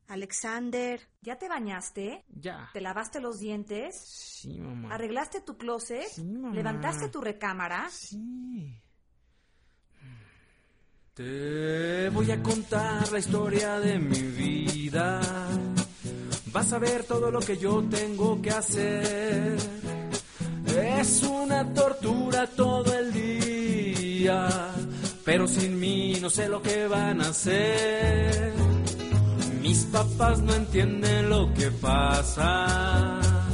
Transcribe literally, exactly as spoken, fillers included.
Alexander, ¿ya te bañaste? Ya. ¿Te lavaste los dientes? Sí, mamá. ¿Arreglaste tu closet? Sí, mamá. ¿Levantaste tu recámara? Sí. Te voy a contar la historia de mi vida. Vas a ver todo lo que yo tengo que hacer. Es una tortura todo el día, pero sin mí no sé lo que van a hacer. Mis papás no entienden lo que pasa.